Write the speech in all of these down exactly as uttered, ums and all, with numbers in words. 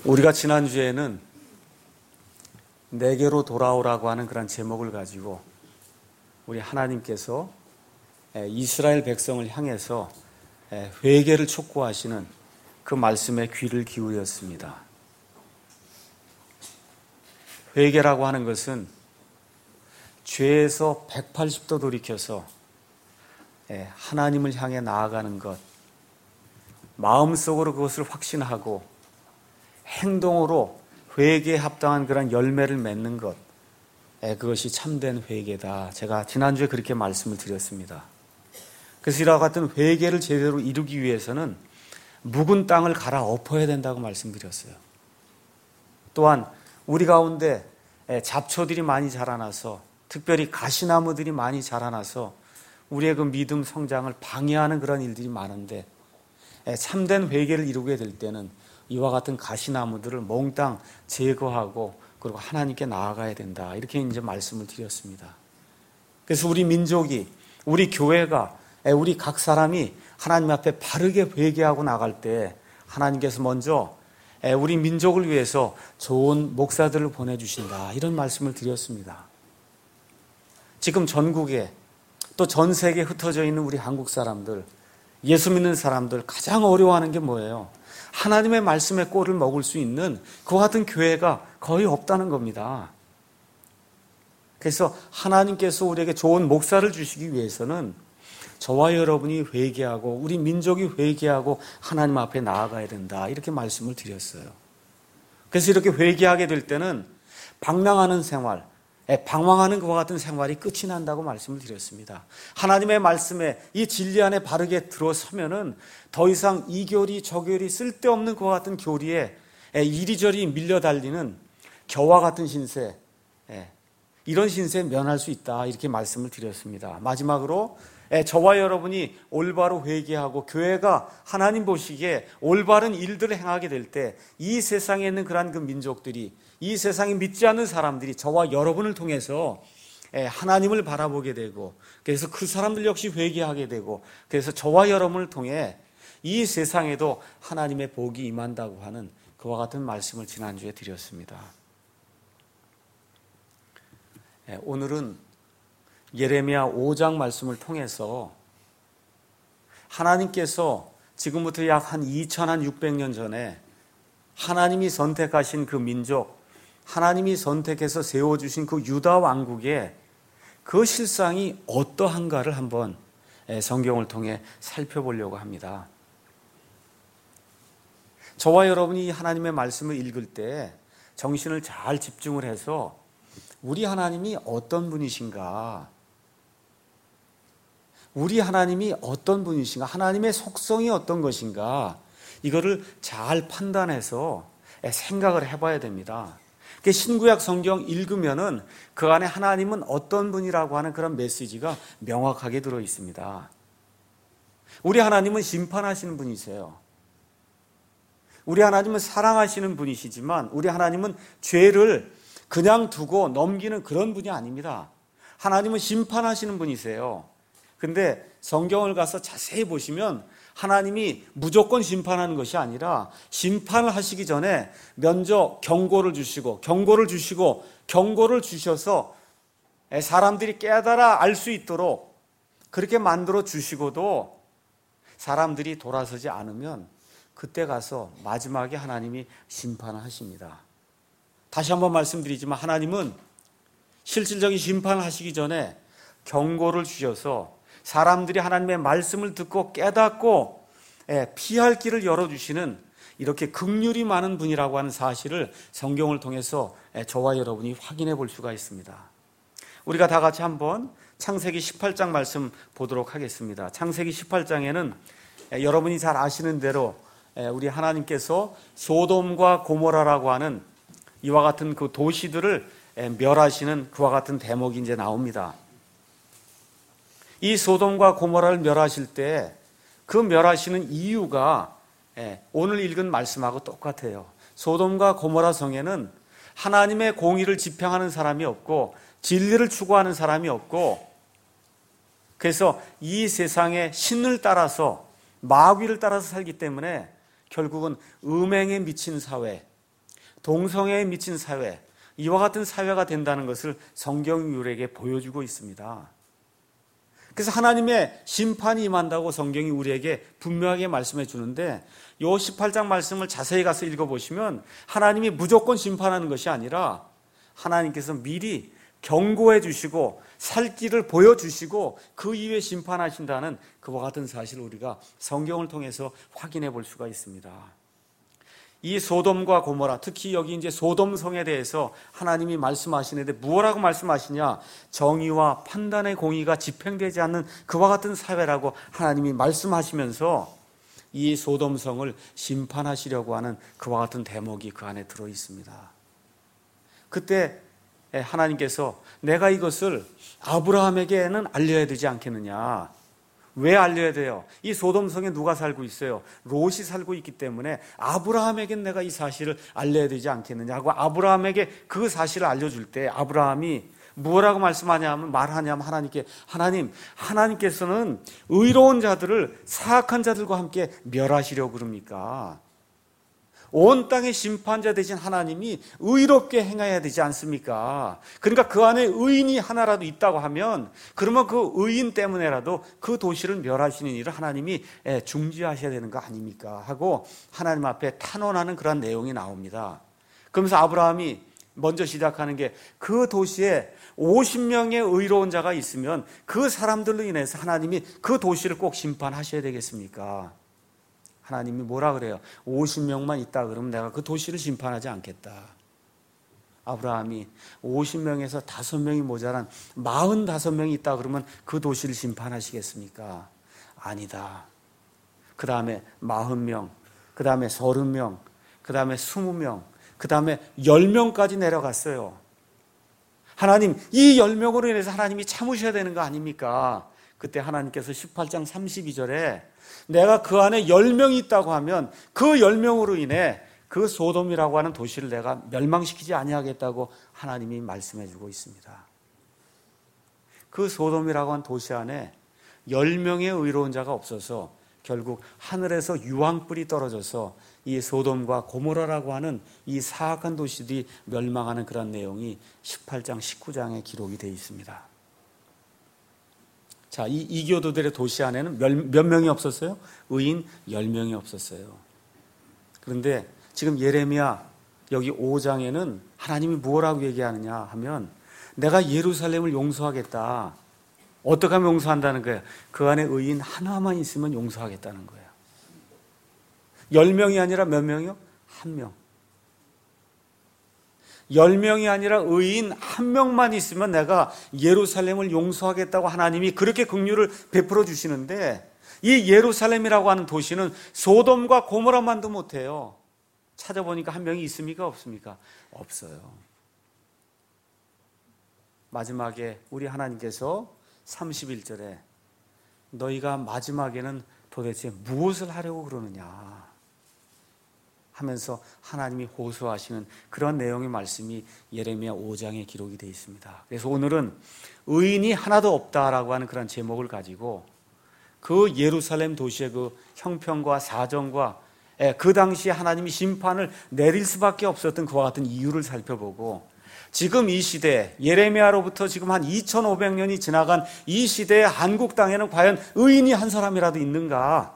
우리가 지난주에는 내게로 돌아오라고 하는 그런 제목을 가지고 우리 하나님께서 이스라엘 백성을 향해서 회개를 촉구하시는 그 말씀에 귀를 기울였습니다. 회개라고 하는 것은 죄에서 백팔십 도 돌이켜서 하나님을 향해 나아가는 것, 마음속으로 그것을 확신하고 행동으로 회개에 합당한 그런 열매를 맺는 것, 그것이 참된 회개다. 제가 지난주에 그렇게 말씀을 드렸습니다. 그래서 이와 같은 회개를 제대로 이루기 위해서는 묵은 땅을 갈아엎어야 된다고 말씀드렸어요. 또한 우리 가운데 잡초들이 많이 자라나서, 특별히 가시나무들이 많이 자라나서 우리의 그 믿음 성장을 방해하는 그런 일들이 많은데, 참된 회개를 이루게 될 때는 이와 같은 가시나무들을 몽땅 제거하고 그리고 하나님께 나아가야 된다. 이렇게 이제 말씀을 드렸습니다. 그래서 우리 민족이, 우리 교회가, 우리 각 사람이 하나님 앞에 바르게 회개하고 나갈 때 하나님께서 먼저 우리 민족을 위해서 좋은 목사들을 보내주신다. 이런 말씀을 드렸습니다. 지금 전국에 또 전 세계에 흩어져 있는 우리 한국 사람들, 예수 믿는 사람들 가장 어려워하는 게 뭐예요? 하나님의 말씀의 꼴을 먹을 수 있는 그와 같은 교회가 거의 없다는 겁니다. 그래서 하나님께서 우리에게 좋은 목사를 주시기 위해서는 저와 여러분이 회개하고 우리 민족이 회개하고 하나님 앞에 나아가야 된다. 이렇게 말씀을 드렸어요. 그래서 이렇게 회개하게 될 때는 방랑하는 생활, 방황하는 것과 같은 생활이 끝이 난다고 말씀을 드렸습니다. 하나님의 말씀에 이 진리 안에 바르게 들어서면은 더 이상 이 교리 저 교리 쓸데없는 것과 같은 교리에 이리저리 밀려달리는 겨와 같은 신세, 이런 신세에 면할 수 있다. 이렇게 말씀을 드렸습니다. 마지막으로 저와 여러분이 올바로 회개하고 교회가 하나님 보시기에 올바른 일들을 행하게 될 때 이 세상에 있는 그러한 그 민족들이, 이 세상에 믿지 않는 사람들이 저와 여러분을 통해서 하나님을 바라보게 되고, 그래서 그 사람들 역시 회개하게 되고, 그래서 저와 여러분을 통해 이 세상에도 하나님의 복이 임한다고 하는 그와 같은 말씀을 지난주에 드렸습니다. 오늘은 예레미야 오 장 말씀을 통해서 하나님께서 지금부터 약 한 이천육백 년 전에 하나님이 선택하신 그 민족, 하나님이 선택해서 세워주신 그 유다 왕국의 그 실상이 어떠한가를 한번 성경을 통해 살펴보려고 합니다. 저와 여러분이 하나님의 말씀을 읽을 때 정신을 잘 집중을 해서 우리 하나님이 어떤 분이신가, 우리 하나님이 어떤 분이신가, 하나님의 속성이 어떤 것인가, 이거를 잘 판단해서 생각을 해봐야 됩니다. 신구약 성경 읽으면은 그 안에 하나님은 어떤 분이라고 하는 그런 메시지가 명확하게 들어 있습니다. 우리 하나님은 심판하시는 분이세요. 우리 하나님은 사랑하시는 분이시지만 우리 하나님은 죄를 그냥 두고 넘기는 그런 분이 아닙니다. 하나님은 심판하시는 분이세요. 근데 성경을 가서 자세히 보시면 하나님이 무조건 심판하는 것이 아니라 심판을 하시기 전에 먼저 경고를 주시고 경고를 주시고 경고를 주셔서 사람들이 깨달아 알 수 있도록 그렇게 만들어 주시고도 사람들이 돌아서지 않으면 그때 가서 마지막에 하나님이 심판을 하십니다. 다시 한번 말씀드리지만 하나님은 실질적인 심판을 하시기 전에 경고를 주셔서 사람들이 하나님의 말씀을 듣고 깨닫고 피할 길을 열어주시는 이렇게 긍휼이 많은 분이라고 하는 사실을 성경을 통해서 저와 여러분이 확인해 볼 수가 있습니다. 우리가 다 같이 한번 창세기 십팔 장 말씀 보도록 하겠습니다. 창세기 십팔 장에는 여러분이 잘 아시는 대로 우리 하나님께서 소돔과 고모라라고 하는 이와 같은 그 도시들을 멸하시는 그와 같은 대목이 이제 나옵니다. 이 소돔과 고모라를 멸하실 때 그 멸하시는 이유가 오늘 읽은 말씀하고 똑같아요. 소돔과 고모라 성에는 하나님의 공의를 지평하는 사람이 없고 진리를 추구하는 사람이 없고, 그래서 이 세상의 신을 따라서 마귀를 따라서 살기 때문에 결국은 음행에 미친 사회, 동성애에 미친 사회, 이와 같은 사회가 된다는 것을 성경이 우리에게 보여주고 있습니다. 그래서 하나님의 심판이 임한다고 성경이 우리에게 분명하게 말씀해 주는데, 이 십팔 장 말씀을 자세히 가서 읽어보시면 하나님이 무조건 심판하는 것이 아니라 하나님께서 미리 경고해 주시고 살 길을 보여주시고 그 이후에 심판하신다는 그와 같은 사실을 우리가 성경을 통해서 확인해 볼 수가 있습니다. 이 소돔과 고모라, 특히 여기 이제 소돔성에 대해서 하나님이 말씀하시는데 무엇라고 말씀하시냐? 정의와 판단의 공의가 집행되지 않는 그와 같은 사회라고 하나님이 말씀하시면서 이 소돔성을 심판하시려고 하는 그와 같은 대목이 그 안에 들어 있습니다. 그때 하나님께서 내가 이것을 아브라함에게는 알려야 되지 않겠느냐? 왜 알려야 돼요? 이 소돔성에 누가 살고 있어요? 롯이 살고 있기 때문에 아브라함에겐 내가 이 사실을 알려야 되지 않겠느냐 하고 아브라함에게 그 사실을 알려줄 때 아브라함이 뭐라고 말씀하냐면 말하냐면 하나님께 하나님, 하나님께서는 의로운 자들을 사악한 자들과 함께 멸하시려고 그럽니까? 온 땅의 심판자 되신 하나님이 의롭게 행해야 되지 않습니까? 그러니까 그 안에 의인이 하나라도 있다고 하면 그러면 그 의인 때문에라도 그 도시를 멸하시는 일을 하나님이 중지하셔야 되는 거 아닙니까? 하고 하나님 앞에 탄원하는 그런 내용이 나옵니다. 그러면서 아브라함이 먼저 시작하는 게 그 도시에 오십 명의 의로운 자가 있으면 그 사람들로 인해서 하나님이 그 도시를 꼭 심판하셔야 되겠습니까? 하나님이 뭐라 그래요? 오십 명만 있다 그러면 내가 그 도시를 심판하지 않겠다. 아브라함이 오십 명에서 다섯 명이 모자란 사십오 명이 있다 그러면 그 도시를 심판하시겠습니까? 아니다. 그 다음에 사십 명, 그 다음에 삼십 명, 그 다음에 이십 명, 그 다음에 십 명까지 내려갔어요. 하나님, 이 십 명으로 인해서 하나님이 참으셔야 되는 거 아닙니까? 그때 하나님께서 십팔 장 삼십이 절에 내가 그 안에 십 명이 있다고 하면 그 십 명으로 인해 그 소돔이라고 하는 도시를 내가 멸망시키지 아니하겠다고 하나님이 말씀해 주고 있습니다. 그 소돔이라고 하는 도시 안에 십 명의 의로운 자가 없어서 결국 하늘에서 유황불이 떨어져서 이 소돔과 고모라라고 하는 이 사악한 도시들이 멸망하는 그런 내용이 십팔 장 십구 장에 기록이 되어 있습니다. 자, 이 이교도들의 도시 안에는 몇, 몇 명이 없었어요? 의인 십 명이 없었어요. 그런데 지금 예레미야 여기 오 장에는 하나님이 뭐라고 얘기하느냐 하면 내가 예루살렘을 용서하겠다. 어떻게 하면 용서한다는 거예요? 그 안에 의인 하나만 있으면 용서하겠다는 거예요. 십 명이 아니라 몇 명이요? 한 명. 열 명이 아니라 의인 한 명만 있으면 내가 예루살렘을 용서하겠다고 하나님이 그렇게 긍휼을 베풀어 주시는데 이 예루살렘이라고 하는 도시는 소돔과 고모라만도 못해요. 찾아보니까 한 명이 있습니까? 없습니까? 없어요. 마지막에 우리 하나님께서 삼십일 절에 너희가 마지막에는 도대체 무엇을 하려고 그러느냐 하면서 하나님이 호소하시는 그런 내용의 말씀이 예레미야 오 장에 기록이 되어 있습니다. 그래서 오늘은 의인이 하나도 없다라고 하는 그런 제목을 가지고 그 예루살렘 도시의 그 형편과 사정과 그 당시에 하나님이 심판을 내릴 수밖에 없었던 그와 같은 이유를 살펴보고 지금 이 시대 예레미야로부터 지금 한 이천오백 년이 지나간 이 시대의 한국 땅에는 과연 의인이 한 사람이라도 있는가?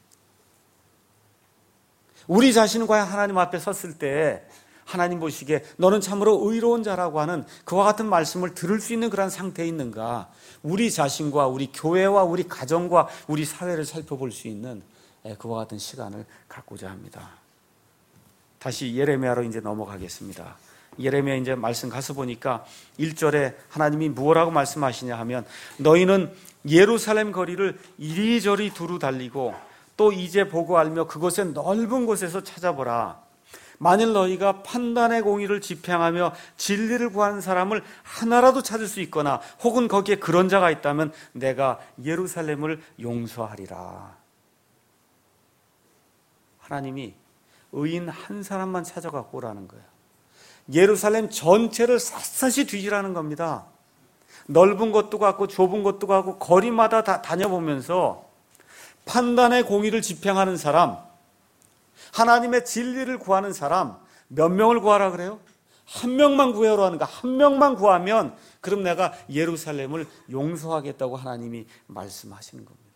우리 자신은 과연 하나님 앞에 섰을 때 하나님 보시기에 너는 참으로 의로운 자라고 하는 그와 같은 말씀을 들을 수 있는 그런 상태에 있는가? 우리 자신과 우리 교회와 우리 가정과 우리 사회를 살펴볼 수 있는 그와 같은 시간을 갖고자 합니다. 다시 예레미야로 이제 넘어가겠습니다. 예레미야 이제 말씀 가서 보니까 일 절에 하나님이 무엇라고 말씀하시냐 하면 너희는 예루살렘 거리를 이리저리 두루 달리고 또 이제 보고 알며 그곳의 넓은 곳에서 찾아보라. 만일 너희가 판단의 공의를 집행하며 진리를 구하는 사람을 하나라도 찾을 수 있거나 혹은 거기에 그런 자가 있다면 내가 예루살렘을 용서하리라. 하나님이 의인 한 사람만 찾아갖고 오라는 거예요. 예루살렘 전체를 샅샅이 뒤지라는 겁니다. 넓은 것도 같고 좁은 것도 같고 거리마다 다 다녀보면서 판단의 공의를 집행하는 사람, 하나님의 진리를 구하는 사람, 몇 명을 구하라 그래요? 한 명만 구해오라 하는가? 한 명만 구하면 그럼 내가 예루살렘을 용서하겠다고 하나님이 말씀하시는 겁니다.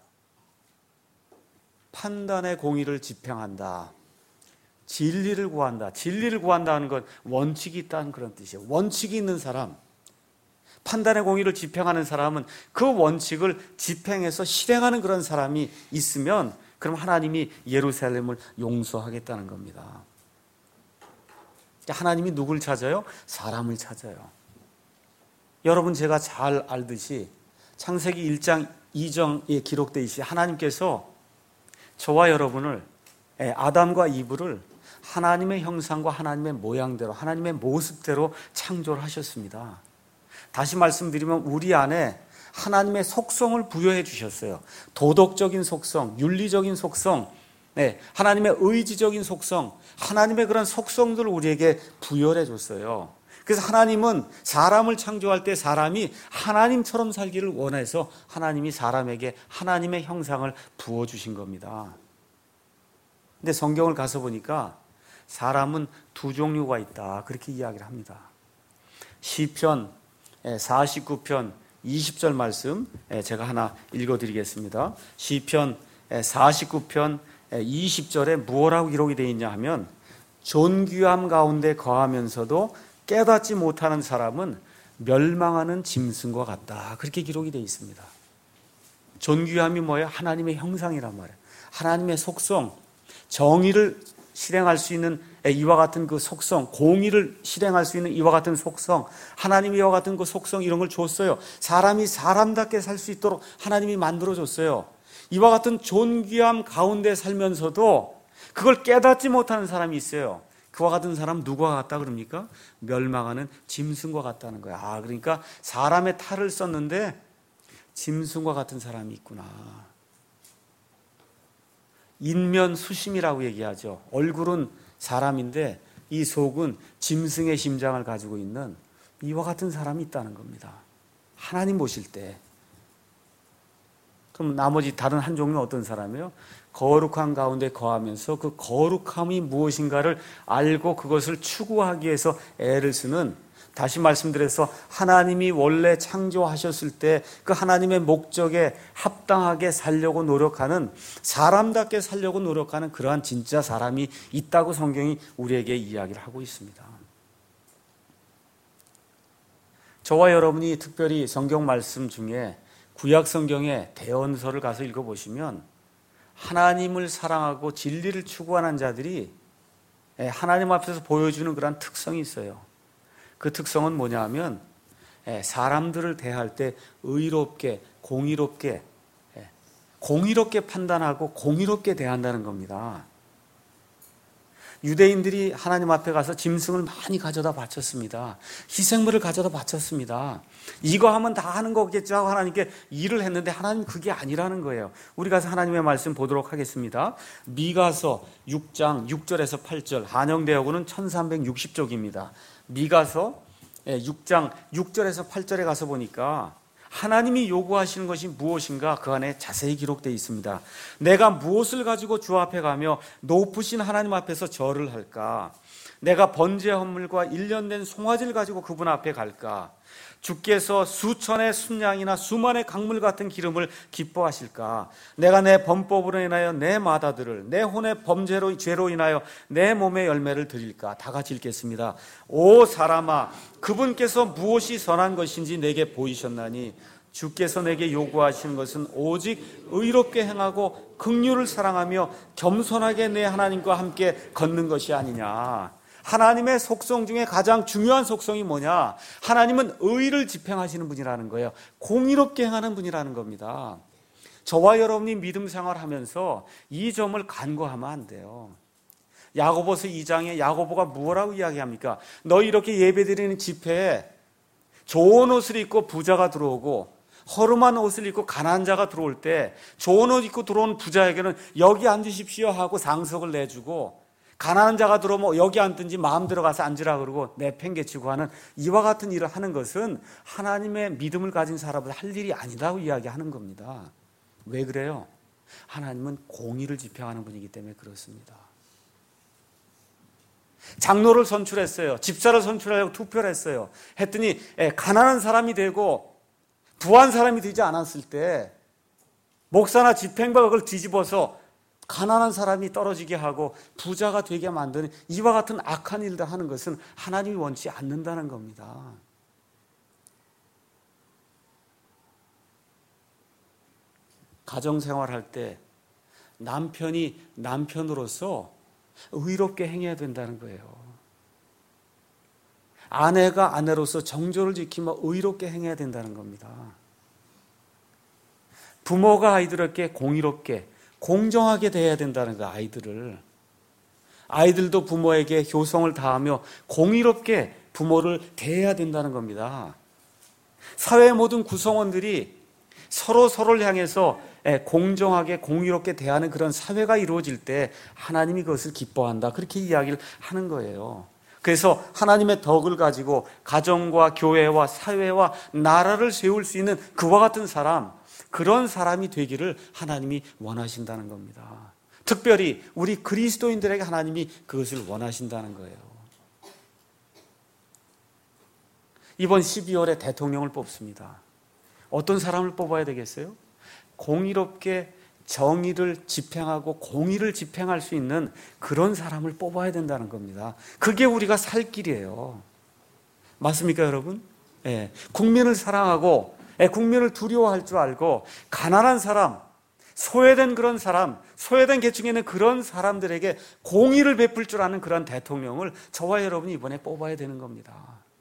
판단의 공의를 집행한다. 진리를 구한다. 진리를 구한다는 건 원칙이 있다는 그런 뜻이에요. 원칙이 있는 사람, 판단의 공의를 집행하는 사람은 그 원칙을 집행해서 실행하는 그런 사람이 있으면 그럼 하나님이 예루살렘을 용서하겠다는 겁니다. 하나님이 누굴 찾아요? 사람을 찾아요. 여러분 제가 잘 알듯이 창세기 일 장 이 절에 기록되어 있듯이 하나님께서 저와 여러분을, 아담과 이브를 하나님의 형상과 하나님의 모양대로, 하나님의 모습대로 창조를 하셨습니다. 다시 말씀드리면 우리 안에 하나님의 속성을 부여해 주셨어요. 도덕적인 속성, 윤리적인 속성, 네, 하나님의 의지적인 속성, 하나님의 그런 속성들을 우리에게 부여해 줬어요. 그래서 하나님은 사람을 창조할 때 사람이 하나님처럼 살기를 원해서 하나님이 사람에게 하나님의 형상을 부어주신 겁니다. 근데 성경을 가서 보니까 사람은 두 종류가 있다, 그렇게 이야기를 합니다. 시편 사십구 편 이십 절 말씀 제가 하나 읽어드리겠습니다. 시편 사십구 편 이십 절에 무엇라고 기록이 되어 있냐 하면, 존귀함 가운데 거하면서도 깨닫지 못하는 사람은 멸망하는 짐승과 같다, 그렇게 기록이 되어 있습니다. 존귀함이 뭐예요? 하나님의 형상이란 말이에요. 하나님의 속성, 정의를 실행할 수 있는 이와 같은 그 속성, 공의를 실행할 수 있는 이와 같은 속성, 하나님이 이와 같은 그 속성, 이런 걸 줬어요. 사람이 사람답게 살 수 있도록 하나님이 만들어줬어요. 이와 같은 존귀함 가운데 살면서도 그걸 깨닫지 못하는 사람이 있어요. 그와 같은 사람 누구와 같다 그럽니까? 멸망하는 짐승과 같다는 거야. 아, 그러니까 사람의 탈을 썼는데 짐승과 같은 사람이 있구나. 인면수심이라고 얘기하죠. 얼굴은 사람인데 이 속은 짐승의 심장을 가지고 있는 이와 같은 사람이 있다는 겁니다. 하나님 보실 때. 그럼 나머지 다른 한 종류는 어떤 사람이에요? 거룩한 가운데 거하면서 그 거룩함이 무엇인가를 알고 그것을 추구하기 위해서 애를 쓰는, 다시 말씀드려서 하나님이 원래 창조하셨을 때 그 하나님의 목적에 합당하게 살려고 노력하는, 사람답게 살려고 노력하는 그러한 진짜 사람이 있다고 성경이 우리에게 이야기를 하고 있습니다. 저와 여러분이 특별히 성경 말씀 중에 구약 성경의 대언서를 가서 읽어보시면 하나님을 사랑하고 진리를 추구하는 자들이 하나님 앞에서 보여주는 그런 특성이 있어요. 그 특성은 뭐냐 하면 사람들을 대할 때 의롭게, 공의롭게, 공의롭게 판단하고 공의롭게 대한다는 겁니다. 유대인들이 하나님 앞에 가서 짐승을 많이 가져다 바쳤습니다. 희생물을 가져다 바쳤습니다. 이거 하면 다 하는 거겠죠 하고 하나님께 일을 했는데 하나님 그게 아니라는 거예요. 우리 가서 하나님의 말씀 보도록 하겠습니다. 미가서 육 장 육 절에서 팔 절, 한영대역으로는 천삼백육십 쪽입니다. 미가서 육 장 육 절에서 팔 절에 가서 보니까 하나님이 요구하시는 것이 무엇인가 그 안에 자세히 기록되어 있습니다. 내가 무엇을 가지고 주 앞에 가며 높으신 하나님 앞에서 절을 할까? 내가 번제 헌물과 일년된 송아지를 가지고 그분 앞에 갈까? 주께서 수천의 순양이나 수만의 강물 같은 기름을 기뻐하실까? 내가 내 범법으로 인하여 내 마다들을, 내 혼의 범죄로 죄로 인하여 내 몸의 열매를 드릴까? 다 같이 읽겠습니다. 오 사람아, 그분께서 무엇이 선한 것인지 내게 보이셨나니 주께서 내게 요구하시는 것은 오직 의롭게 행하고 긍휼을 사랑하며 겸손하게 내 하나님과 함께 걷는 것이 아니냐. 하나님의 속성 중에 가장 중요한 속성이 뭐냐? 하나님은 의를 집행하시는 분이라는 거예요. 공의롭게 행하는 분이라는 겁니다. 저와 여러분이 믿음 생활하면서 이 점을 간과하면 안 돼요. 야고보서 이 장에 야고보가 뭐라고 이야기합니까? 너희 이렇게 예배드리는 집회에 좋은 옷을 입고 부자가 들어오고 허름한 옷을 입고 가난한 자가 들어올 때 좋은 옷 입고 들어온 부자에게는 여기 앉으십시오 하고 상석을 내주고, 가난한 자가 들어오면 여기 앉든지 마음대로 가서 앉으라 그러고 내팽개치고 하는 이와 같은 일을 하는 것은 하나님의 믿음을 가진 사람은 할 일이 아니라고 이야기하는 겁니다. 왜 그래요? 하나님은 공의를 집행하는 분이기 때문에 그렇습니다. 장로를 선출했어요. 집사를 선출하려고 투표를 했어요. 했더니 가난한 사람이 되고 부한 사람이 되지 않았을 때 목사나 집행부가 그걸 뒤집어서 가난한 사람이 떨어지게 하고 부자가 되게 만드는 이와 같은 악한 일들 하는 것은 하나님이 원치 않는다는 겁니다. 가정생활할 때 남편이 남편으로서 의롭게 행해야 된다는 거예요. 아내가 아내로서 정조를 지키며 의롭게 행해야 된다는 겁니다. 부모가 아이들에게 공의롭게 공정하게 대해야 된다는 거, 아이들을. 아이들도 부모에게 효성을 다하며 공의롭게 부모를 대해야 된다는 겁니다. 사회의 모든 구성원들이 서로 서로를 향해서 공정하게 공의롭게 대하는 그런 사회가 이루어질 때 하나님이 그것을 기뻐한다, 그렇게 이야기를 하는 거예요. 그래서 하나님의 덕을 가지고 가정과 교회와 사회와 나라를 세울 수 있는 그와 같은 사람, 그런 사람이 되기를 하나님이 원하신다는 겁니다. 특별히 우리 그리스도인들에게 하나님이 그것을 원하신다는 거예요. 이번 십이월에 대통령을 뽑습니다. 어떤 사람을 뽑아야 되겠어요? 공의롭게 정의를 집행하고 공의를 집행할 수 있는 그런 사람을 뽑아야 된다는 겁니다. 그게 우리가 살 길이에요. 맞습니까, 여러분? 예. 국민을 사랑하고 국민을 두려워할 줄 알고 가난한 사람, 소외된 그런 사람, 소외된 계층에 있는 그런 사람들에게 공의를 베풀 줄 아는 그런 대통령을 저와 여러분이 이번에 뽑아야 되는 겁니다.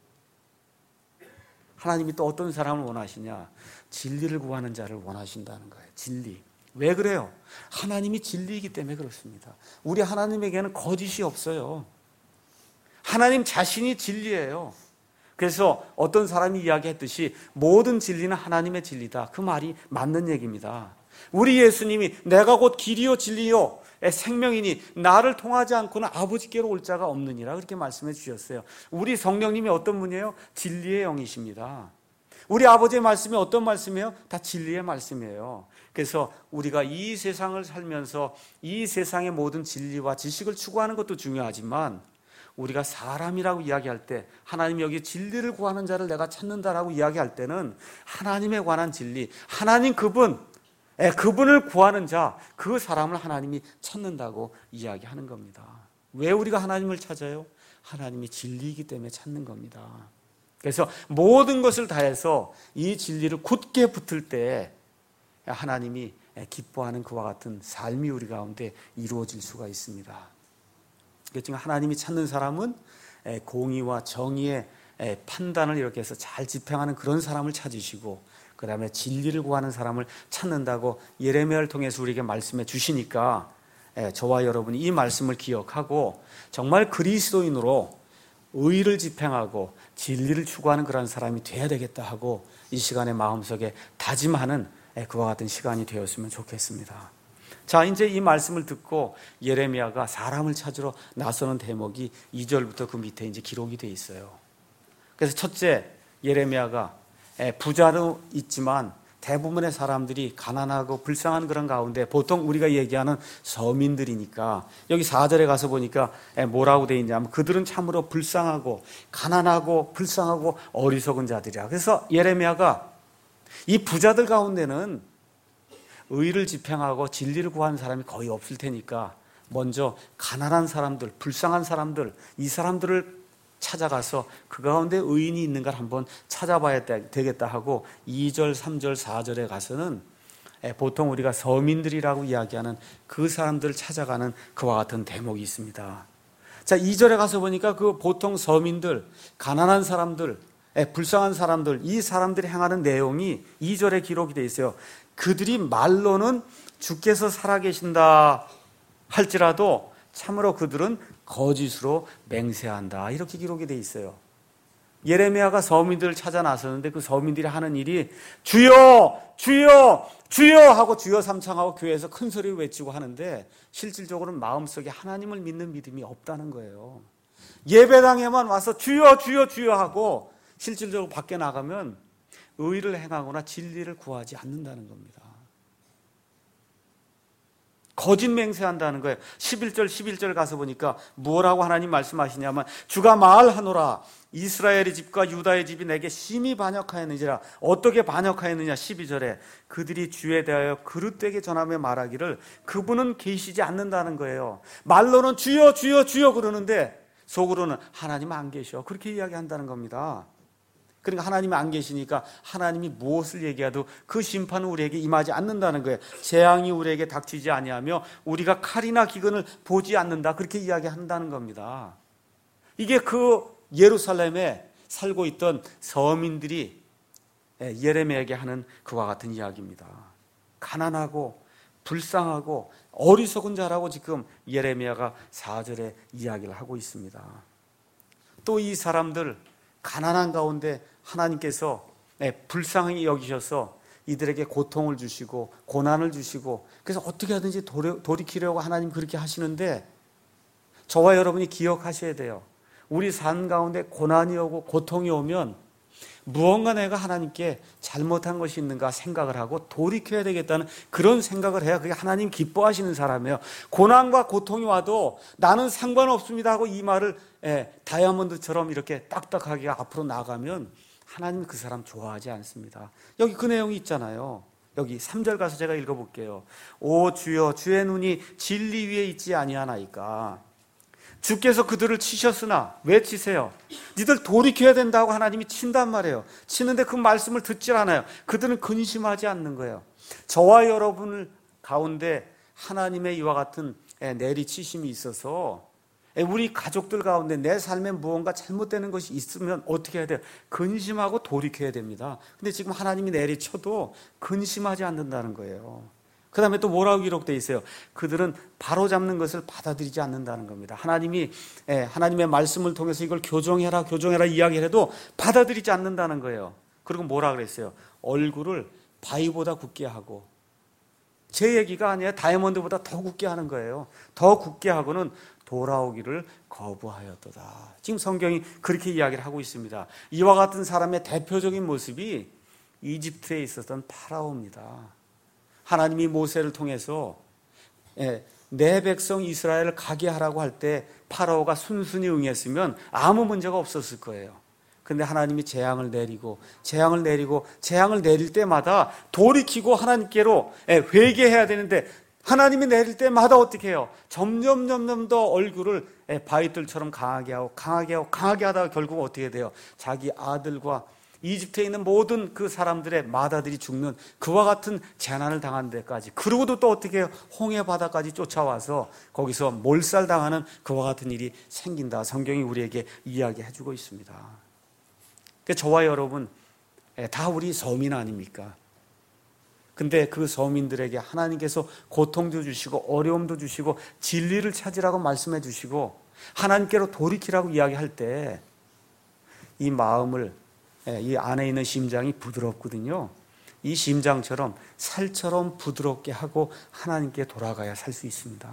하나님이 또 어떤 사람을 원하시냐? 진리를 구하는 자를 원하신다는 거예요. 진리. 왜 그래요? 하나님이 진리이기 때문에 그렇습니다. 우리 하나님에게는 거짓이 없어요. 하나님 자신이 진리예요. 그래서 어떤 사람이 이야기했듯이 모든 진리는 하나님의 진리다. 그 말이 맞는 얘기입니다. 우리 예수님이 내가 곧 길이요 진리요 생명이니 나를 통하지 않고는 아버지께로 올 자가 없느니라, 그렇게 말씀해 주셨어요. 우리 성령님이 어떤 분이에요? 진리의 영이십니다. 우리 아버지의 말씀이 어떤 말씀이에요? 다 진리의 말씀이에요. 그래서 우리가 이 세상을 살면서 이 세상의 모든 진리와 지식을 추구하는 것도 중요하지만 우리가 사람이라고 이야기할 때 하나님이 여기 진리를 구하는 자를 내가 찾는다라고 이야기할 때는 하나님에 관한 진리, 하나님 그분, 그분을 구하는 자, 그 사람을 하나님이 찾는다고 이야기하는 겁니다. 왜 우리가 하나님을 찾아요? 하나님이 진리이기 때문에 찾는 겁니다. 그래서 모든 것을 다해서 이 진리를 굳게 붙을 때 하나님이 기뻐하는 그와 같은 삶이 우리 가운데 이루어질 수가 있습니다. 그렇지만 하나님이 찾는 사람은 공의와 정의의 판단을 이렇게 해서 잘 집행하는 그런 사람을 찾으시고, 그 다음에 진리를 구하는 사람을 찾는다고 예레미야를 통해서 우리에게 말씀해 주시니까 저와 여러분이 이 말씀을 기억하고 정말 그리스도인으로 의를 집행하고 진리를 추구하는 그런 사람이 돼야 되겠다 하고 이 시간에 마음속에 다짐하는 그와 같은 시간이 되었으면 좋겠습니다. 자, 이제 이 말씀을 듣고 예레미야가 사람을 찾으러 나서는 대목이 이 절부터 그 밑에 이제 기록이 되어 있어요. 그래서 첫째, 예레미야가 부자로 있지만 대부분의 사람들이 가난하고 불쌍한 그런 가운데 보통 우리가 얘기하는 서민들이니까 여기 사 절에 가서 보니까 뭐라고 되어 있냐면 그들은 참으로 불쌍하고 가난하고 불쌍하고 어리석은 자들이야. 그래서 예레미야가 이 부자들 가운데는 의를 집행하고 진리를 구하는 사람이 거의 없을 테니까 먼저 가난한 사람들, 불쌍한 사람들, 이 사람들을 찾아가서 그 가운데 의인이 있는가 한번 찾아봐야 되겠다 하고 이 절, 삼 절, 사 절에 가서는 보통 우리가 서민들이라고 이야기하는 그 사람들을 찾아가는 그와 같은 대목이 있습니다. 자, 이 절에 가서 보니까 그 보통 서민들, 가난한 사람들, 불쌍한 사람들, 이 사람들이 행하는 내용이 이 절에 기록이 되어 있어요. 그들이 말로는 주께서 살아계신다 할지라도 참으로 그들은 거짓으로 맹세한다, 이렇게 기록이 되어 있어요. 예레미야가 서민들을 찾아 나섰는데 그 서민들이 하는 일이 주여 주여 주여 하고 주여 삼창하고 교회에서 큰 소리를 외치고 하는데 실질적으로는 마음속에 하나님을 믿는 믿음이 없다는 거예요. 예배당에만 와서 주여 주여 주여 하고 실질적으로 밖에 나가면 의를 행하거나 진리를 구하지 않는다는 겁니다. 거짓 맹세한다는 거예요. 십일 절 십일 절 가서 보니까 뭐라고 하나님 말씀하시냐면 주가 말하노라 이스라엘의 집과 유다의 집이 내게 심히 반역하였느니라. 어떻게 반역하였느냐? 십이 절에 그들이 주에 대하여 그릇되게 전하며 말하기를 그분은 계시지 않는다는 거예요. 말로는 주여 주여 주여 그러는데 속으로는 하나님 안 계셔, 그렇게 이야기한다는 겁니다. 그러니까 하나님이 안 계시니까 하나님이 무엇을 얘기해도 그 심판은 우리에게 임하지 않는다는 거예요. 재앙이 우리에게 닥치지 아니하며 우리가 칼이나 기근을 보지 않는다, 그렇게 이야기한다는 겁니다. 이게 그 예루살렘에 살고 있던 서민들이 예레미야에게 하는 그와 같은 이야기입니다. 가난하고 불쌍하고 어리석은 자라고 지금 예레미야가 사 절에 이야기를 하고 있습니다. 또 이 사람들 가난한 가운데 하나님께서 불쌍히 여기셔서 이들에게 고통을 주시고 고난을 주시고, 그래서 어떻게 하든지 돌이키려고 하나님 그렇게 하시는데, 저와 여러분이 기억하셔야 돼요. 우리 삶 가운데 고난이 오고 고통이 오면 무언가 내가 하나님께 잘못한 것이 있는가 생각을 하고 돌이켜야 되겠다는 그런 생각을 해야 그게 하나님 기뻐하시는 사람이에요. 고난과 고통이 와도 나는 상관없습니다 하고 이 말을 예, 다이아몬드처럼 이렇게 딱딱하게 앞으로 나가면 하나님 그 사람 좋아하지 않습니다. 여기 그 내용이 있잖아요. 여기 삼 절 가서 제가 읽어볼게요. 오 주여 주의 눈이 진리 위에 있지 아니하나이까. 주께서 그들을 치셨으나 왜 치세요? 니들 돌이켜야 된다고 하나님이 친단 말이에요. 치는데 그 말씀을 듣질 않아요. 그들은 근심하지 않는 거예요. 저와 여러분 가운데 하나님의 이와 같은 내리치심이 있어서 우리 가족들 가운데 내 삶에 무언가 잘못되는 것이 있으면 어떻게 해야 돼요? 근심하고 돌이켜야 됩니다. 근데 지금 하나님이 내리쳐도 근심하지 않는다는 거예요. 그 다음에 또 뭐라고 기록되어 있어요? 그들은 바로잡는 것을 받아들이지 않는다는 겁니다. 하나님이 하나님의 말씀을 통해서 이걸 교정해라 교정해라 이야기를 해도 받아들이지 않는다는 거예요. 그리고 뭐라 그랬어요? 얼굴을 바위보다 굳게 하고, 제 얘기가 아니에요. 다이아몬드보다 더 굳게 하는 거예요. 더 굳게 하고는 돌아오기를 거부하였도다. 지금 성경이 그렇게 이야기를 하고 있습니다. 이와 같은 사람의 대표적인 모습이 이집트에 있었던 파라오입니다. 하나님이 모세를 통해서 내 백성 이스라엘을 가게 하라고 할 때 파라오가 순순히 응했으면 아무 문제가 없었을 거예요. 그런데 하나님이 재앙을 내리고 재앙을 내리고 재앙을 내릴 때마다 돌이키고 하나님께로 회개해야 되는데, 하나님이 내릴 때마다 어떻게 해요? 점점 점점 더 얼굴을 바위들처럼 강하게 하고 강하게 하고 강하게 하다가 결국 어떻게 돼요? 자기 아들과 이집트에 있는 모든 그 사람들의 맏아들이 죽는 그와 같은 재난을 당한 데까지, 그러고도 또 어떻게 해요? 홍해 바다까지 쫓아와서 거기서 몰살당하는 그와 같은 일이 생긴다. 성경이 우리에게 이야기해주고 있습니다. 그러니까 저와 여러분 다 우리 서민 아닙니까? 근데 그 서민들에게 하나님께서 고통도 주시고 어려움도 주시고 진리를 찾으라고 말씀해 주시고 하나님께로 돌이키라고 이야기할 때 이 마음을, 이 안에 있는 심장이 부드럽거든요. 이 심장처럼 살처럼 부드럽게 하고 하나님께 돌아가야 살 수 있습니다.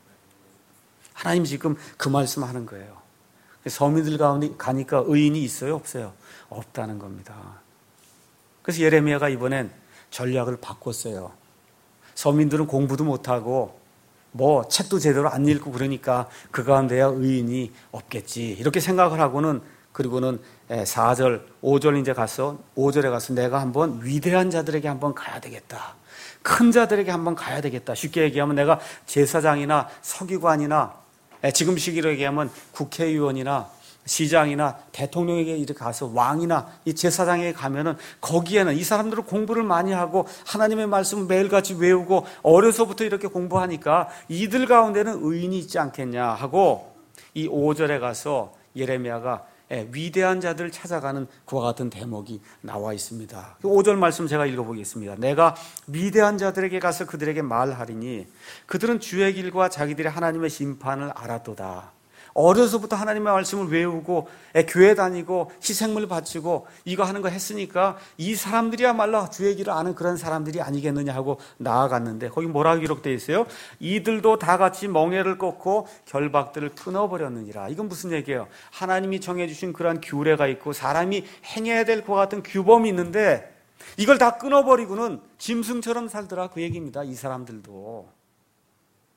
하나님 지금 그 말씀하는 거예요. 서민들 가운데 가니까 의인이 있어요? 없어요? 없다는 겁니다. 그래서 예레미야가 이번엔 전략을 바꿨어요. 서민들은 공부도 못하고 뭐 책도 제대로 안 읽고 그러니까 그 가운데야 의인이 없겠지 이렇게 생각을 하고는, 그리고는 사 절, 오 절 이제 가서 오 절에 가서 내가 한번 위대한 자들에게 한번 가야 되겠다. 큰 자들에게 한번 가야 되겠다. 쉽게 얘기하면 내가 제사장이나 서기관이나 지금 시기로 얘기하면 국회의원이나 시장이나 대통령에게 이렇게 가서 왕이나 이 제사장에게 가면은 거기에는 이 사람들은 공부를 많이 하고 하나님의 말씀을 매일같이 외우고 어려서부터 이렇게 공부하니까 이들 가운데는 의인이 있지 않겠냐 하고 이 오 절에 가서 예레미야가 위대한 자들을 찾아가는 그와 같은 대목이 나와 있습니다. 오 절 말씀 제가 읽어보겠습니다. 내가 위대한 자들에게 가서 그들에게 말하리니 그들은 주의 길과 자기들의 하나님의 심판을 알았도다. 어려서부터 하나님의 말씀을 외우고 교회 다니고 희생물 바치고 이거 하는 거 했으니까 이 사람들이야말로 주의 길을 아는 그런 사람들이 아니겠느냐 하고 나아갔는데, 거기 뭐라고 기록되어 있어요? 이들도 다 같이 멍에를 꺾고 결박들을 끊어버렸느니라. 이건 무슨 얘기예요? 하나님이 정해주신 그러한 규례가 있고 사람이 행해야 될 것 같은 규범이 있는데 이걸 다 끊어버리고는 짐승처럼 살더라, 그 얘기입니다. 이 사람들도.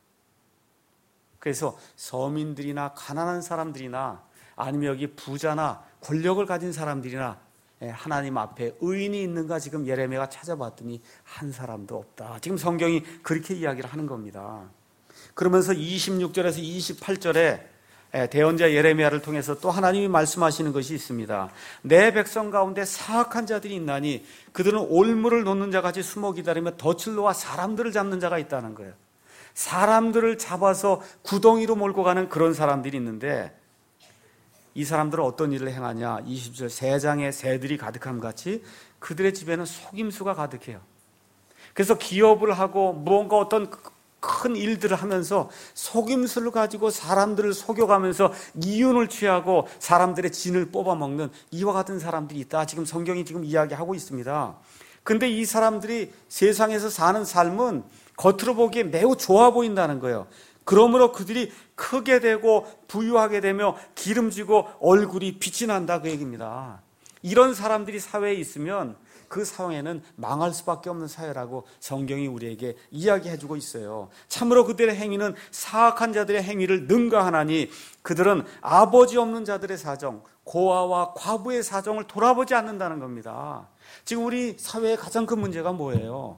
그래서 서민들이나 가난한 사람들이나 아니면 여기 부자나 권력을 가진 사람들이나 하나님 앞에 의인이 있는가 지금 예레미야가 찾아봤더니 한 사람도 없다. 지금 성경이 그렇게 이야기를 하는 겁니다. 그러면서 이십육 절에서 이십팔 절에 대언자 예레미야를 통해서 또 하나님이 말씀하시는 것이 있습니다. 내 백성 가운데 사악한 자들이 있나니 그들은 올무를 놓는 자같이 숨어 기다리며 덫을 놓아 사람들을 잡는 자가 있다는 거예요. 사람들을 잡아서 구덩이로 몰고 가는 그런 사람들이 있는데 이 사람들은 어떤 일을 행하냐? 이십 절 새장에 새들이 가득함 같이 그들의 집에는 속임수가 가득해요. 그래서 기업을 하고 무언가 어떤 큰 일들을 하면서 속임수를 가지고 사람들을 속여가면서 이윤을 취하고 사람들의 진을 뽑아먹는 이와 같은 사람들이 있다. 지금 성경이 지금 이야기하고 있습니다. 근데 이 사람들이 세상에서 사는 삶은 겉으로 보기에 매우 좋아 보인다는 거예요. 그러므로 그들이 크게 되고 부유하게 되며 기름지고 얼굴이 빛이 난다 그 얘기입니다. 이런 사람들이 사회에 있으면 그 사회는 망할 수밖에 없는 사회라고 성경이 우리에게 이야기해주고 있어요. 참으로 그들의 행위는 사악한 자들의 행위를 능가하나니 그들은 아버지 없는 자들의 사정, 고아와 과부의 사정을 돌아보지 않는다는 겁니다. 지금 우리 사회의 가장 큰 문제가 뭐예요?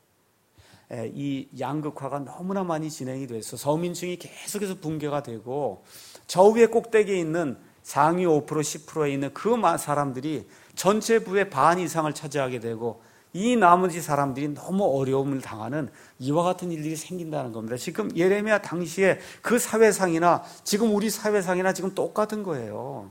이 양극화가 너무나 많이 진행이 돼서 서민층이 계속해서 붕괴가 되고 저 위에 꼭대기에 있는 상위 오 퍼센트 십 퍼센트에 있는 그 사람들이 전체 부의 반 이상을 차지하게 되고 이 나머지 사람들이 너무 어려움을 당하는 이와 같은 일들이 생긴다는 겁니다. 지금 예레미야 당시에 그 사회상이나 지금 우리 사회상이나 지금 똑같은 거예요.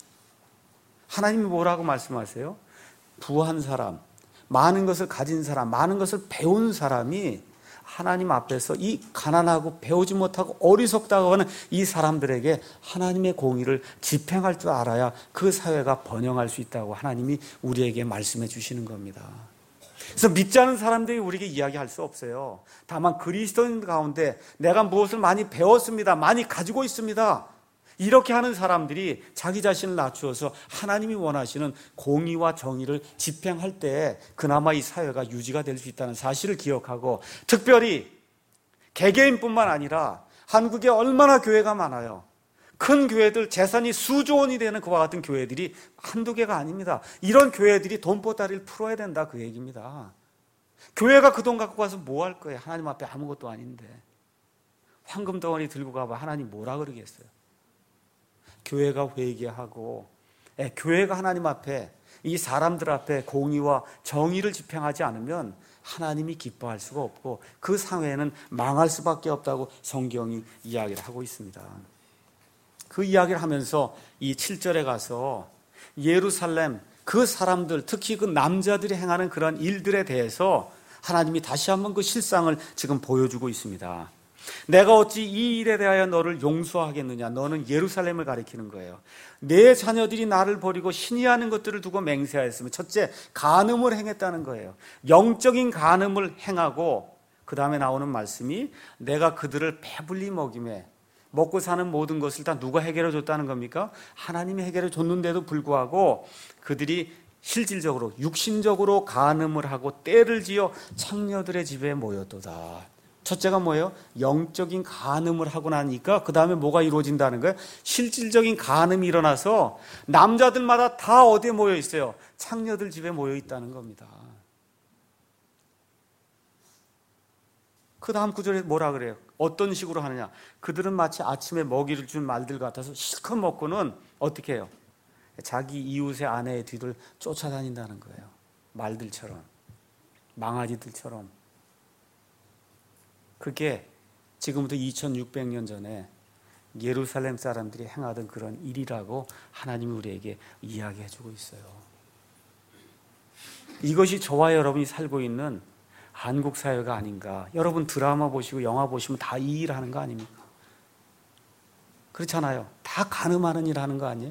하나님이 뭐라고 말씀하세요? 부한 사람, 많은 것을 가진 사람, 많은 것을 배운 사람이 하나님 앞에서 이 가난하고 배우지 못하고 어리석다고 하는 이 사람들에게 하나님의 공의를 집행할 줄 알아야 그 사회가 번영할 수 있다고 하나님이 우리에게 말씀해 주시는 겁니다. 그래서 믿지 않은 사람들이 우리에게 이야기할 수 없어요. 다만 그리스도인 가운데 내가 무엇을 많이 배웠습니다, 많이 가지고 있습니다, 이렇게 하는 사람들이 자기 자신을 낮추어서 하나님이 원하시는 공의와 정의를 집행할 때 그나마 이 사회가 유지가 될 수 있다는 사실을 기억하고, 특별히 개개인뿐만 아니라 한국에 얼마나 교회가 많아요. 큰 교회들, 재산이 수조 원이 되는 그와 같은 교회들이 한두 개가 아닙니다. 이런 교회들이 돈보따리를 풀어야 된다 그 얘기입니다. 교회가 그 돈 갖고 가서 뭐 할 거예요? 하나님 앞에 아무것도 아닌데. 황금 덩어리 들고 가봐 하나님 뭐라 그러겠어요? 교회가 회개하고, 예, 교회가 하나님 앞에, 이 사람들 앞에 공의와 정의를 집행하지 않으면 하나님이 기뻐할 수가 없고 그 사회는 망할 수밖에 없다고 성경이 이야기를 하고 있습니다. 그 이야기를 하면서 이 칠 절에 가서 예루살렘 그 사람들, 특히 그 남자들이 행하는 그런 일들에 대해서 하나님이 다시 한번 그 실상을 지금 보여주고 있습니다. 내가 어찌 이 일에 대하여 너를 용서하겠느냐? 너는 예루살렘을 가리키는 거예요. 내 자녀들이 나를 버리고 신이 하는 것들을 두고 맹세하였으면, 첫째, 간음을 행했다는 거예요. 영적인 간음을 행하고, 그 다음에 나오는 말씀이 내가 그들을 배불리 먹임에, 먹고 사는 모든 것을 다 누가 해결해 줬다는 겁니까? 하나님이 해결해 줬는데도 불구하고 그들이 실질적으로 육신적으로 간음을 하고 떼를 지어 창녀들의 집에 모였도다. 첫째가 뭐예요? 영적인 간음을 하고 나니까 그 다음에 뭐가 이루어진다는 거예요? 실질적인 간음이 일어나서 남자들마다 다 어디에 모여 있어요? 창녀들 집에 모여 있다는 겁니다. 그 다음 구절에 뭐라 그래요? 어떤 식으로 하느냐? 그들은 마치 아침에 먹이를 준 말들 같아서 실컷 먹고는 어떻게 해요? 자기 이웃의 아내의 뒤를 쫓아다닌다는 거예요. 말들처럼, 망아지들처럼. 그게 지금부터 이천육백 년 전에 예루살렘 사람들이 행하던 그런 일이라고 하나님이 우리에게 이야기해 주고 있어요. 이것이 저와 여러분이 살고 있는 한국 사회가 아닌가. 여러분 드라마 보시고 영화 보시면 다 이 일 하는 거 아닙니까? 그렇잖아요. 다 간음하는 일 하는 거 아니에요?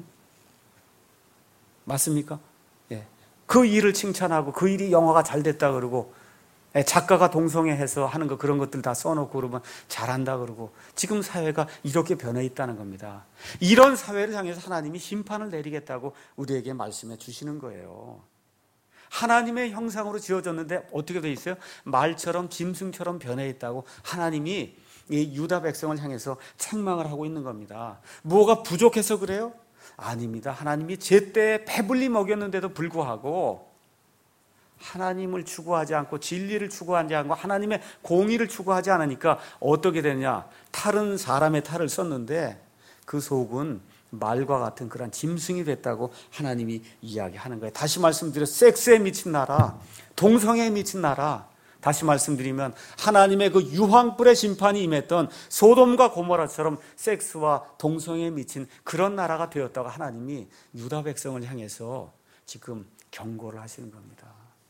맞습니까? 예. 그 일을 칭찬하고 그 일이 영화가 잘 됐다 그러고, 작가가 동성애해서 하는 거 그런 것들 다 써놓고 그러면 잘한다 그러고, 지금 사회가 이렇게 변해 있다는 겁니다. 이런 사회를 향해서 하나님이 심판을 내리겠다고 우리에게 말씀해 주시는 거예요. 하나님의 형상으로 지어졌는데 어떻게 돼 있어요? 말처럼 짐승처럼 변해 있다고 하나님이 이 유다 백성을 향해서 책망을 하고 있는 겁니다. 뭐가 부족해서 그래요? 아닙니다. 하나님이 제때 배불리 먹였는데도 불구하고 하나님을 추구하지 않고 진리를 추구하지 않고 하나님의 공의를 추구하지 않으니까 어떻게 되냐? 탈은 사람의 탈을 썼는데 그 속은 말과 같은 그런 짐승이 됐다고 하나님이 이야기하는 거예요. 다시 말씀드려 섹스에 미친 나라, 동성애에 미친 나라. 다시 말씀드리면 하나님의 그 유황불의 심판이 임했던 소돔과 고모라처럼 섹스와 동성애에 미친 그런 나라가 되었다고 하나님이 유다 백성을 향해서 지금 경고를 하시는 겁니다.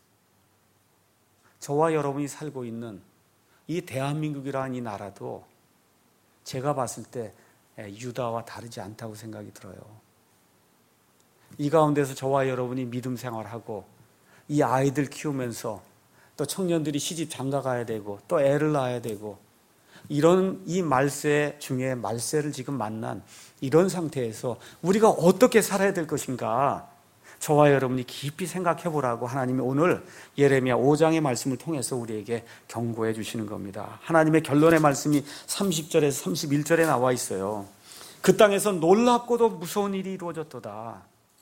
저와 여러분이 살고 있는 이 대한민국이라는 이 나라도 제가 봤을 때 유다와 다르지 않다고 생각이 들어요. 이 가운데서 저와 여러분이 믿음 생활하고 이 아이들 키우면서 또 청년들이 시집 장가 가야 되고 또 애를 낳아야 되고 이런 이 말세 중에 말세를 지금 만난 이런 상태에서 우리가 어떻게 살아야 될 것인가 저와 여러분이 깊이 생각해 보라고 하나님이 오늘 예레미야 오 장의 말씀을 통해서 우리에게 경고해 주시는 겁니다. 하나님의 결론의 말씀이 삼십 절에서 삼십일 절에 나와 있어요. 그 땅에서 놀랍고도 무서운 일이 이루어졌도다.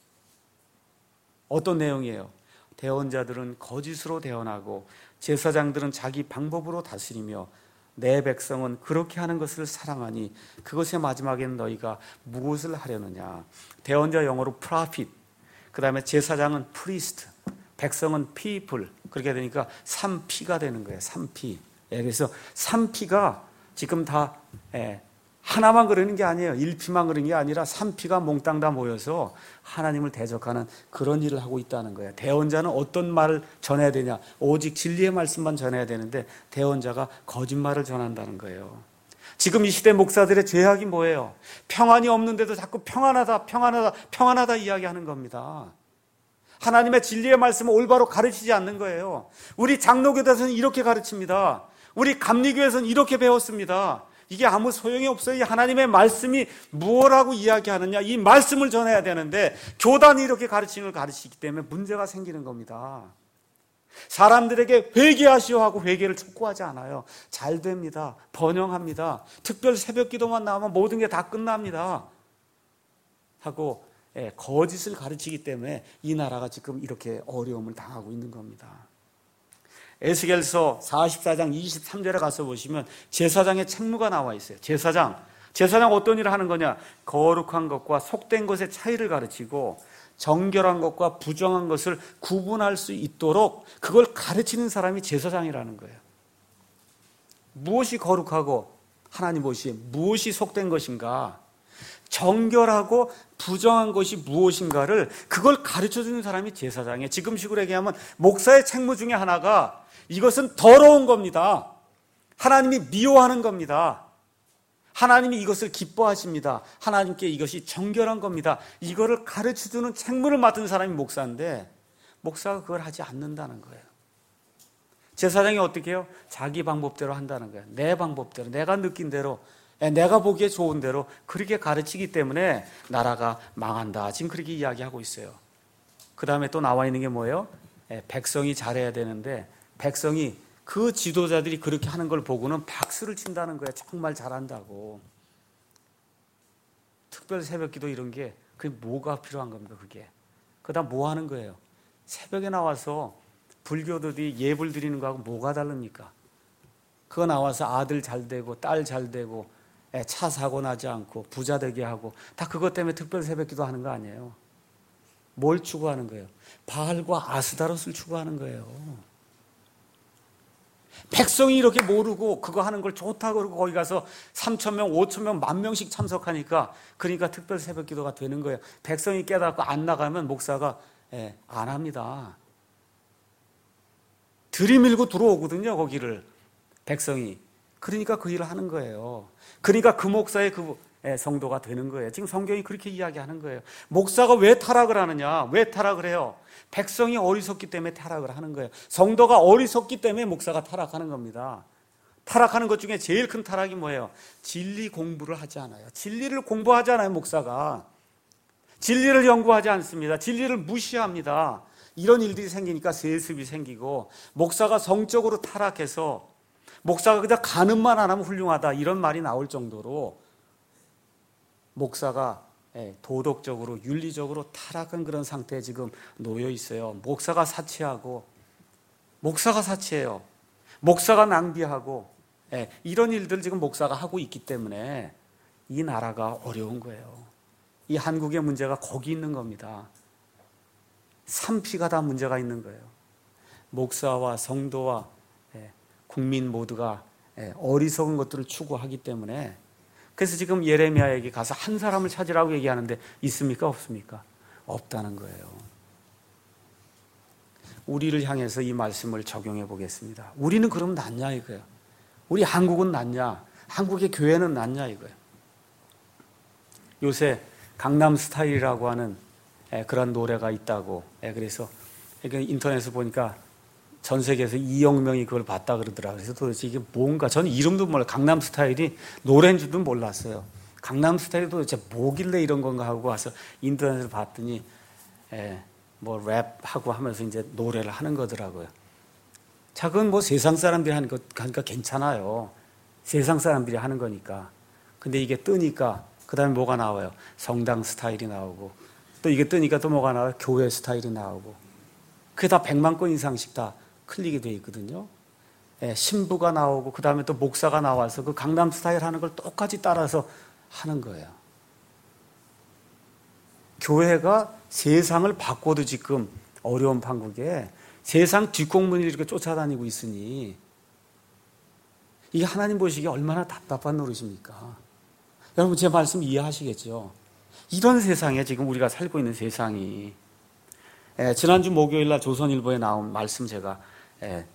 어떤 내용이에요? 대언자들은 거짓으로 대언하고 제사장들은 자기 방법으로 다스리며 내 백성은 그렇게 하는 것을 사랑하니 그것의 마지막에는 너희가 무엇을 하려느냐. 대언자 영어로 prophet, 그 다음에 제사장은 priest, 백성은 people, 그렇게 되니까 삼 피가 되는 거예요. 삼 피. 예, 그래서 삼 피가 지금 다 예, 하나만 그러는 게 아니에요. 일 피만 그러는 게 아니라 삼 피가 몽땅 다 모여서 하나님을 대적하는 그런 일을 하고 있다는 거예요. 대언자는 어떤 말을 전해야 되냐? 오직 진리의 말씀만 전해야 되는데 대언자가 거짓말을 전한다는 거예요. 지금 이 시대 목사들의 죄악이 뭐예요? 평안이 없는데도 자꾸 평안하다, 평안하다, 평안하다 이야기하는 겁니다. 하나님의 진리의 말씀을 올바로 가르치지 않는 거예요. 우리 장로교에서는 이렇게 가르칩니다. 우리 감리교에서는 이렇게 배웠습니다. 이게 아무 소용이 없어요. 이 하나님의 말씀이 무엇라고 이야기하느냐, 이 말씀을 전해야 되는데 교단이 이렇게 가르치는 걸 가르치기 때문에 문제가 생기는 겁니다. 사람들에게 회개하시오 하고 회개를 촉구하지 않아요. 잘 됩니다. 번영합니다. 특별 새벽 기도만 나오면 모든 게 다 끝납니다 하고 예, 거짓을 가르치기 때문에 이 나라가 지금 이렇게 어려움을 당하고 있는 겁니다. 에스겔서 사십사 장 이십삼 절에 가서 보시면 제사장의 책무가 나와 있어요. 제사장 제사장 어떤 일을 하는 거냐? 거룩한 것과 속된 것의 차이를 가르치고 정결한 것과 부정한 것을 구분할 수 있도록 그걸 가르치는 사람이 제사장이라는 거예요. 무엇이 거룩하고 하나님 무엇이 무엇이 속된 것인가, 정결하고 부정한 것이 무엇인가를 그걸 가르쳐주는 사람이 제사장이에요. 지금식으로 얘기하면 목사의 책무 중에 하나가 이것은 더러운 겁니다. 하나님이 미워하는 겁니다. 하나님이 이것을 기뻐하십니다. 하나님께 이것이 정결한 겁니다. 이거를 가르쳐주는 책무를 맡은 사람이 목사인데 목사가 그걸 하지 않는다는 거예요. 제사장이 어떻게 해요? 자기 방법대로 한다는 거예요. 내 방법대로, 내가 느낀 대로, 내가 보기에 좋은 대로 그렇게 가르치기 때문에 나라가 망한다. 지금 그렇게 이야기하고 있어요. 그 다음에 또 나와 있는 게 뭐예요? 백성이 잘해야 되는데 백성이 그 지도자들이 그렇게 하는 걸 보고는 박수를 친다는 거예요. 정말 잘한다고. 특별 새벽기도 이런 게 그게 뭐가 필요한 겁니까? 그게 그다음 뭐 하는 거예요? 새벽에 나와서 불교도들이 예불 드리는 거하고 뭐가 다릅니까? 그거 나와서 아들 잘 되고 딸 잘 되고 차 사고 나지 않고 부자 되게 하고 다 그것 때문에 특별 새벽기도 하는 거 아니에요? 뭘 추구하는 거예요? 바알과 아스다롯을 추구하는 거예요. 백성이 이렇게 모르고 그거 하는 걸 좋다고 그러고 거기 가서 삼천 명, 오천 명, 만 명씩 참석하니까 그러니까 특별 새벽 기도가 되는 거예요. 백성이 깨닫고 안 나가면 목사가 예, 안 합니다. 들이밀고 들어오거든요, 거기를. 백성이. 그러니까 그 일을 하는 거예요. 그러니까 그 목사의 그 성도가 되는 거예요. 지금 성경이 그렇게 이야기하는 거예요. 목사가 왜 타락을 하느냐? 왜 타락을 해요? 백성이 어리석기 때문에 타락을 하는 거예요. 성도가 어리석기 때문에 목사가 타락하는 겁니다. 타락하는 것 중에 제일 큰 타락이 뭐예요? 진리 공부를 하지 않아요. 진리를 공부하지 않아요, 목사가. 진리를 연구하지 않습니다. 진리를 무시합니다. 이런 일들이 생기니까 세습이 생기고 목사가 성적으로 타락해서 목사가 그냥 간음만 안 하면 훌륭하다 이런 말이 나올 정도로 목사가 도덕적으로 윤리적으로 타락한 그런 상태에 지금 놓여 있어요. 목사가 사치하고 목사가 사치해요. 목사가 낭비하고 이런 일들 지금 목사가 하고 있기 때문에 이 나라가 어려운 거예요. 이 한국의 문제가 거기 있는 겁니다. 산피가 다 문제가 있는 거예요. 목사와 성도와 국민 모두가 어리석은 것들을 추구하기 때문에 그래서 지금 예레미야에게 가서 한 사람을 찾으라고 얘기하는데 있습니까? 없습니까? 없다는 거예요. 우리를 향해서 이 말씀을 적용해 보겠습니다. 우리는 그럼 낫냐 이거예요. 우리 한국은 낫냐? 한국의 교회는 낫냐 이거예요. 요새 강남 스타일이라고 하는 그런 노래가 있다고. 그래서 인터넷에 보니까 전 세계에서 이억 명이 그걸 봤다 그러더라고요. 그래서 도대체 이게 뭔가, 저는 이름도 몰라요. 강남 스타일이 노래인 줄도 몰랐어요. 강남 스타일이 도대체 뭐길래 이런 건가 하고 와서 인터넷을 봤더니 에, 뭐 랩하고 하면서 이제 노래를 하는 거더라고요. 자, 그건 뭐 세상 사람들이 하는 거, 그러니까 괜찮아요. 세상 사람들이 하는 거니까. 근데 이게 뜨니까 그 다음에 뭐가 나와요? 성당 스타일이 나오고, 또 이게 뜨니까 또 뭐가 나와요? 교회 스타일이 나오고. 그게 다 백만 건 이상씩 다 클릭이 돼 있거든요. 예, 신부가 나오고 그 다음에 또 목사가 나와서 그 강남 스타일 하는 걸 똑같이 따라서 하는 거예요. 교회가 세상을 바꿔도 지금 어려운 판국에 세상 뒷공문을 이렇게 쫓아다니고 있으니 이게 하나님 보시기에 얼마나 답답한 노릇입니까? 여러분 제 말씀 이해하시겠죠? 이런 세상에 지금 우리가 살고 있는 세상이, 예, 지난주 목요일날 조선일보에 나온 말씀 제가 예,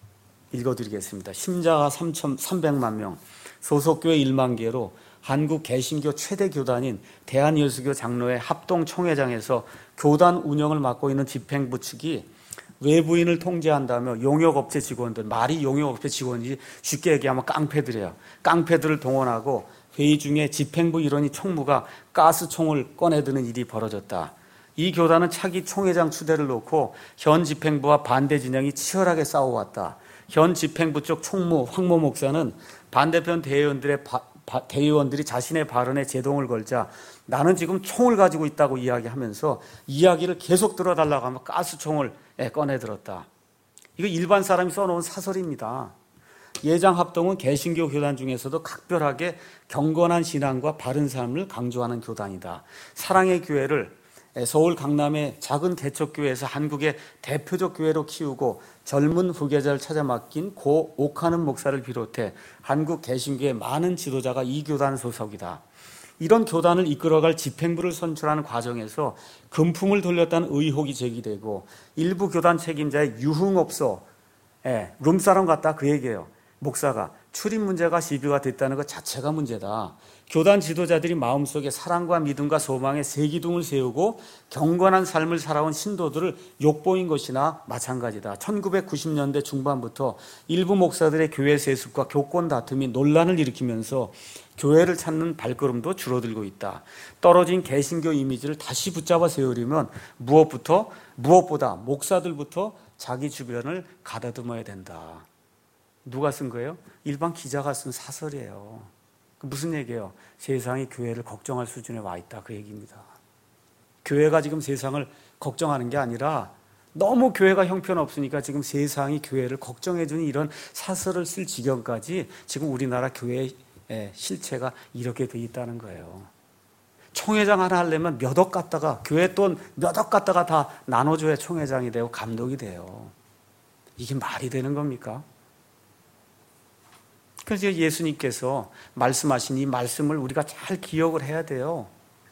읽어드리겠습니다. 심자가 삼천삼백만 명, 소속교회 일만 개로 한국 개신교 최대 교단인 대한예수교 장로회 합동총회장에서 교단 운영을 맡고 있는 집행부 측이 외부인을 통제한다며 용역업체 직원들, 말이 용역업체 직원이지 쉽게 얘기하면 깡패들이에요. 깡패들을 동원하고 회의 중에 집행부 일원이 총무가 가스총을 꺼내드는 일이 벌어졌다. 이 교단은 차기 총회장 추대를 놓고 현 집행부와 반대 진영이 치열하게 싸워왔다. 현 집행부 쪽 총무 황모 목사는 반대편 대의원들의 바, 바, 대의원들이 자신의 발언에 제동을 걸자 나는 지금 총을 가지고 있다고 이야기하면서 이야기를 계속 들어달라고 하면 가스총을 꺼내들었다. 이거 일반 사람이 써놓은 사설입니다. 예장합동은 개신교 교단 중에서도 각별하게 경건한 신앙과 바른 삶을 강조하는 교단이다. 사랑의 교회를 서울 강남의 작은 개척교회에서 한국의 대표적 교회로 키우고 젊은 후계자를 찾아 맡긴 고 옥하는 목사를 비롯해 한국 개신교의 많은 지도자가 이 교단 소속이다. 이런 교단을 이끌어갈 집행부를 선출하는 과정에서 금품을 돌렸다는 의혹이 제기되고 일부 교단 책임자의 유흥업소, 예, 룸사롱 같다 그 얘기예요. 목사가 출입 문제가 시비가 됐다는 것 자체가 문제다. 교단 지도자들이 마음속에 사랑과 믿음과 소망의 새 기둥을 세우고 경건한 삶을 살아온 신도들을 욕보인 것이나 마찬가지다. 천구백구십 년대 중반부터 일부 목사들의 교회 세습과 교권 다툼이 논란을 일으키면서 교회를 찾는 발걸음도 줄어들고 있다. 떨어진 개신교 이미지를 다시 붙잡아 세우려면 무엇부터 무엇보다 목사들부터 자기 주변을 가다듬어야 된다. 누가 쓴 거예요? 일반 기자가 쓴 사설이에요. 무슨 얘기예요? 세상이 교회를 걱정할 수준에 와 있다 그 얘기입니다. 교회가 지금 세상을 걱정하는 게 아니라 너무 교회가 형편없으니까 지금 세상이 교회를 걱정해주는 이런 사설을 쓸 지경까지 지금 우리나라 교회의 실체가 이렇게 돼 있다는 거예요. 총회장 하나 하려면 몇 억 갖다가 교회 돈 몇 억 갖다가 다 나눠줘야 총회장이 되고 감독이 돼요. 이게 말이 되는 겁니까? 그래서 예수님께서 말씀하신 이 말씀을 우리가 잘 기억을 해야 돼요.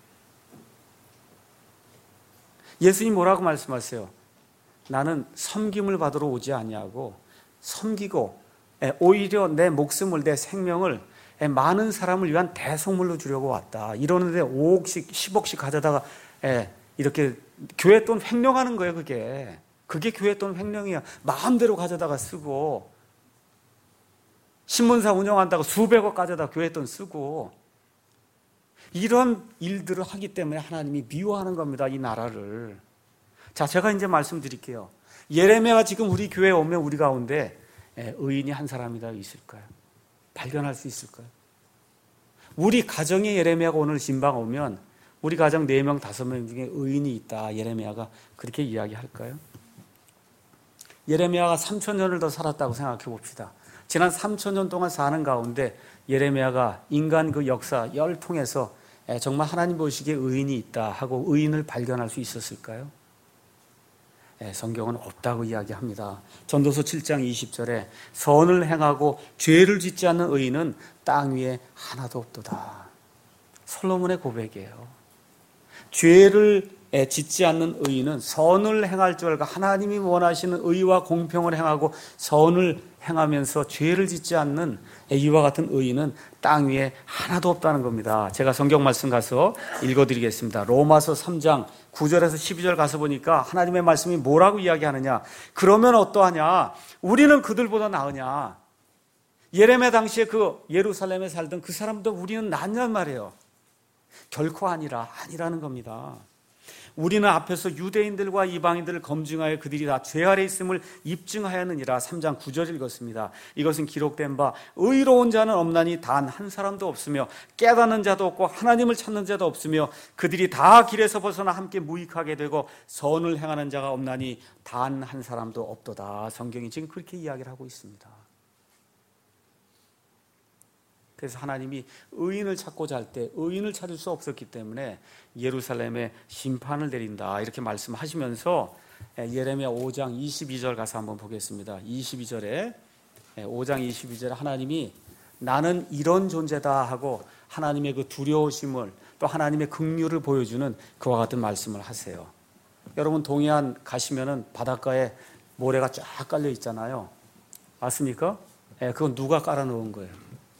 예수님 뭐라고 말씀하세요? 나는 섬김을 받으러 오지 아니하고 섬기고 오히려 내 목숨을, 내 생명을 많은 사람을 위한 대속물로 주려고 왔다. 이러는데 오억씩 십억씩 가져다가 이렇게 교회 돈 횡령하는 거예요. 그게 그게 교회 돈 횡령이야. 마음대로 가져다가 쓰고 신문사 운영한다고 수백억 가져다 교회 돈 쓰고 이런 일들을 하기 때문에 하나님이 미워하는 겁니다. 이 나라를. 자, 제가 이제 말씀드릴게요. 예레미야가 지금 우리 교회에 오면 우리 가운데 의인이 한 사람이라도 있을까요? 발견할 수 있을까요? 우리 가정에 예레미야가 오늘 신방 오면 우리 가정 네 명, 다섯 명 중에 의인이 있다, 예레미야가 그렇게 이야기할까요? 예레미야가 삼천 년을 더 살았다고 생각해 봅시다. 지난 삼천 년 동안 사는 가운데 예레미야가 인간 그 역사 열 통해서 정말 하나님 보시기에 의인이 있다 하고 의인을 발견할 수 있었을까요? 성경은 없다고 이야기합니다. 전도서 칠 장 이십 절에 선을 행하고 죄를 짓지 않는 의인은 땅 위에 하나도 없도다. 솔로몬의 고백이에요. 죄를 짓지 않는 의인은 선을 행할 줄 알고 하나님이 원하시는 의와 공평을 행하고 선을 행하면서 죄를 짓지 않는 이와 같은 의인은 땅 위에 하나도 없다는 겁니다. 제가 성경 말씀 가서 읽어드리겠습니다. 로마서 삼 장 구 절에서 십이 절 가서 보니까 하나님의 말씀이 뭐라고 이야기하느냐. 그러면 어떠하냐. 우리는 그들보다 나으냐. 예레미야 당시에 그 예루살렘에 살던 그 사람도 우리는 낫냔 말이에요. 결코 아니라 아니라는 겁니다. 우리는 앞에서 유대인들과 이방인들을 검증하여 그들이 다 죄 아래 있음을 입증하였느니라. 삼 장 구 절 읽었습니다. 이것은 기록된 바 의로운 자는 없나니 단 한 사람도 없으며 깨닫는 자도 없고 하나님을 찾는 자도 없으며 그들이 다 길에서 벗어나 함께 무익하게 되고 선을 행하는 자가 없나니 단 한 사람도 없도다. 성경이 지금 그렇게 이야기를 하고 있습니다. 그래서 하나님이 의인을 찾고자 할 때 의인을 찾을 수 없었기 때문에 예루살렘에 심판을 내린다 이렇게 말씀하시면서 예레미야 오 장 이십이 절 가서 한번 보겠습니다. 이십이 절에 오 장 이십이 절에 하나님이 나는 이런 존재다 하고 하나님의 그 두려우심을 또 하나님의 긍휼을 보여주는 그와 같은 말씀을 하세요. 여러분 동해안 가시면은 바닷가에 모래가 쫙 깔려 있잖아요. 맞습니까? 예, 그건 누가 깔아 놓은 거예요?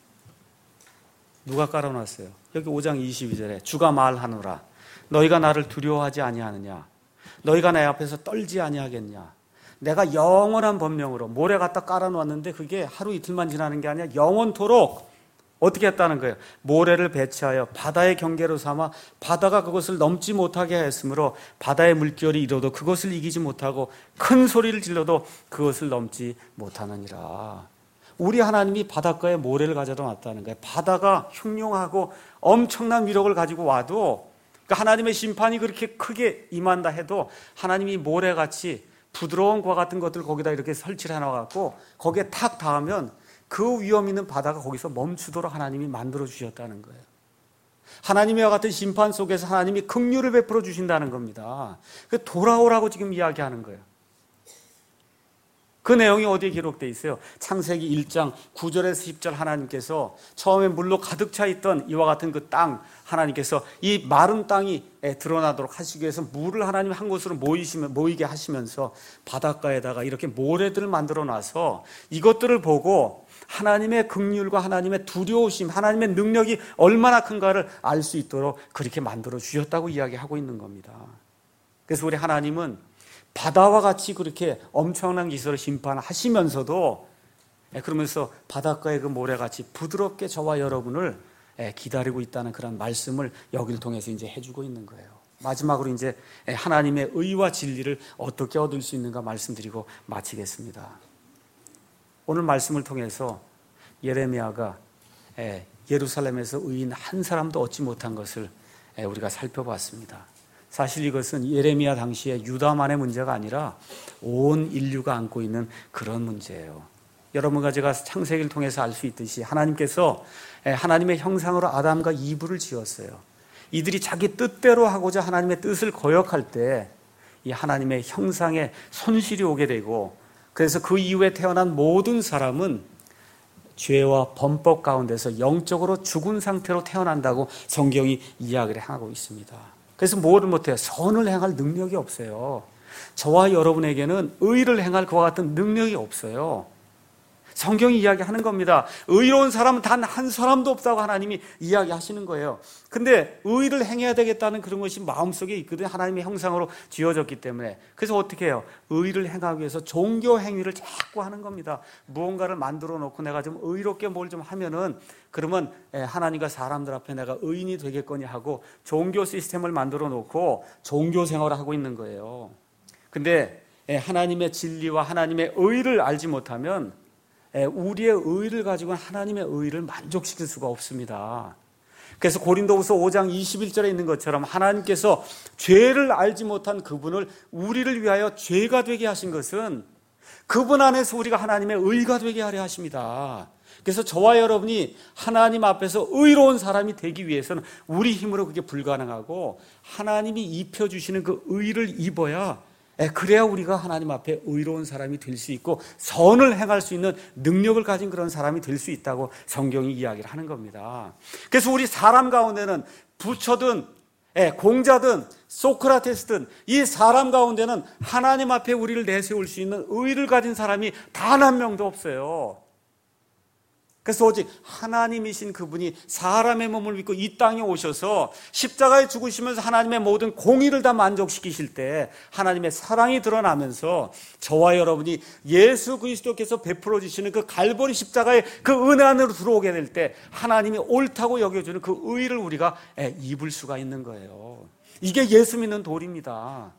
누가 깔아놨어요? 여기 오 장 이십이 절에 주가 말하노라. 너희가 나를 두려워하지 아니하느냐? 너희가 내 앞에서 떨지 아니하겠냐? 내가 영원한 법명으로 모래 갖다 깔아놨는데 그게 하루 이틀만 지나는 게 아니라 영원토록 어떻게 했다는 거예요? 모래를 배치하여 바다의 경계로 삼아 바다가 그것을 넘지 못하게 하였으므로 바다의 물결이 일어도 그것을 이기지 못하고 큰 소리를 질러도 그것을 넘지 못하느니라. 우리 하나님이 바닷가에 모래를 가져다 놨다는 거예요. 바다가 흉흉하고 엄청난 위력을 가지고 와도 그러니까 하나님의 심판이 그렇게 크게 임한다 해도 하나님이 모래같이 부드러운 과 같은 것들 거기다 이렇게 설치를 해놔갖고 거기에 탁 닿으면 그 위험 있는 바다가 거기서 멈추도록 하나님이 만들어 주셨다는 거예요. 하나님과 같은 심판 속에서 하나님이 긍휼을 베풀어 주신다는 겁니다. 돌아오라고 지금 이야기하는 거예요. 그 내용이 어디에 기록되어 있어요? 창세기 일 장 구 절에서 십 절 하나님께서 처음에 물로 가득 차 있던 이와 같은 그 땅 하나님께서 이 마른 땅이 드러나도록 하시기 위해서 물을 하나님 한 곳으로 모이시면, 모이게 하시면서 바닷가에다가 이렇게 모래들을 만들어 놔서 이것들을 보고 하나님의 긍휼과 하나님의 두려우심, 하나님의 능력이 얼마나 큰가를 알 수 있도록 그렇게 만들어 주셨다고 이야기하고 있는 겁니다. 그래서 우리 하나님은 바다와 같이 그렇게 엄청난 기술을 심판하시면서도 그러면서 바닷가의 그 모래같이 부드럽게 저와 여러분을 기다리고 있다는 그런 말씀을 여기를 통해서 이제 해주고 있는 거예요. 마지막으로 이제 하나님의 의와 진리를 어떻게 얻을 수 있는가 말씀드리고 마치겠습니다. 오늘 말씀을 통해서 예레미야가 예루살렘에서 의인 한 사람도 얻지 못한 것을 우리가 살펴봤습니다. 사실 이것은 예레미야 당시에 유다만의 문제가 아니라 온 인류가 안고 있는 그런 문제예요. 여러분과 제가 창세기를 통해서 알 수 있듯이 하나님께서 하나님의 형상으로 아담과 이브를 지었어요. 이들이 자기 뜻대로 하고자 하나님의 뜻을 거역할 때 이 하나님의 형상에 손실이 오게 되고 그래서 그 이후에 태어난 모든 사람은 죄와 범법 가운데서 영적으로 죽은 상태로 태어난다고 성경이 이야기를 하고 있습니다. 그래서 뭐를 못해요? 선을 행할 능력이 없어요. 저와 여러분에게는 의를 행할 그와 같은 능력이 없어요. 성경이 이야기하는 겁니다. 의로운 사람은 단 한 사람도 없다고 하나님이 이야기하시는 거예요. 근데 의를 행해야 되겠다는 그런 것이 마음속에 있거든요. 하나님의 형상으로 지어졌기 때문에. 그래서 어떻게 해요? 의를 행하기 위해서 종교 행위를 자꾸 하는 겁니다. 무언가를 만들어 놓고 내가 좀 의롭게 뭘 좀 하면은 그러면 하나님과 사람들 앞에 내가 의인이 되겠거니 하고 종교 시스템을 만들어 놓고 종교 생활을 하고 있는 거예요. 근데 하나님의 진리와 하나님의 의를 알지 못하면 우리의 의를 가지고는 하나님의 의를 만족시킬 수가 없습니다. 그래서 고린도후서 오 장 이십일 절에 있는 것처럼 하나님께서 죄를 알지 못한 그분을 우리를 위하여 죄가 되게 하신 것은 그분 안에서 우리가 하나님의 의가 되게 하려 하십니다. 그래서 저와 여러분이 하나님 앞에서 의로운 사람이 되기 위해서는 우리 힘으로 그게 불가능하고 하나님이 입혀주시는 그 의를 입어야, 그래야 우리가 하나님 앞에 의로운 사람이 될 수 있고 선을 행할 수 있는 능력을 가진 그런 사람이 될 수 있다고 성경이 이야기를 하는 겁니다. 그래서 우리 사람 가운데는 부처든 공자든 소크라테스든 이 사람 가운데는 하나님 앞에 우리를 내세울 수 있는 의를 가진 사람이 단 한 명도 없어요. 그래서 오직 하나님이신 그분이 사람의 몸을 입고 이 땅에 오셔서 십자가에 죽으시면서 하나님의 모든 공의를 다 만족시키실 때 하나님의 사랑이 드러나면서 저와 여러분이 예수 그리스도께서 베풀어 주시는 그 갈보리 십자가의 그 은혜 안으로 들어오게 될 때 하나님이 옳다고 여겨주는 그 의를 우리가 입을 수가 있는 거예요. 이게 예수 믿는 도리입니다.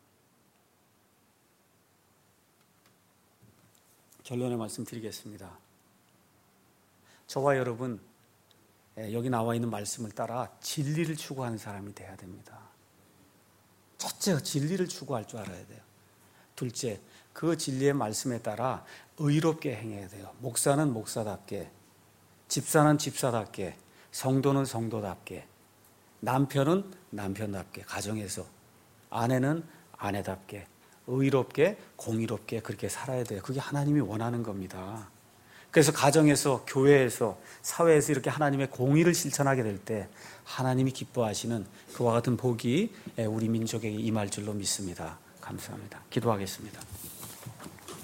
결론의 말씀 드리겠습니다. 저와 여러분, 여기 나와 있는 말씀을 따라 진리를 추구하는 사람이 돼야 됩니다. 첫째, 진리를 추구할 줄 알아야 돼요. 둘째, 그 진리의 말씀에 따라 의롭게 행해야 돼요. 목사는 목사답게, 집사는 집사답게, 성도는 성도답게, 남편은 남편답게, 가정에서 아내는 아내답게, 의롭게, 공의롭게 그렇게 살아야 돼요. 그게 하나님이 원하는 겁니다. 그래서 가정에서, 교회에서, 사회에서 이렇게 하나님의 공의를 실천하게 될 때 하나님이 기뻐하시는 그와 같은 복이 우리 민족에게 임할 줄로 믿습니다. 감사합니다. 기도하겠습니다.